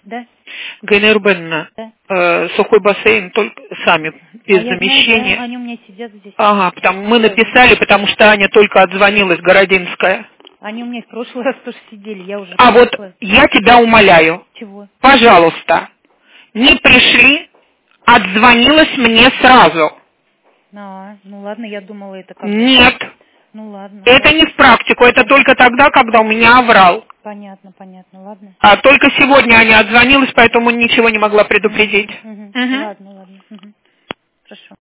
Да. Гаина Рубеновна, Да. сухой бассейн только сами, без замещения. Знаю, да, они у меня сидят здесь. Ага, мы написали, потому что Аня только отзвонилась, Городинская. Они у меня в прошлый раз тоже сидели, я уже... А вот я тебя умоляю. Чего? Пожалуйста, не пришли, отзвонилась мне сразу. Ну ладно, я думала, это как... Нет. Ну ладно. Это не в практику, это только тогда, когда у меня оврал. Понятно, ладно. А только сегодня Аня отзвонилась, поэтому ничего не могла предупредить. Ладно. Хорошо.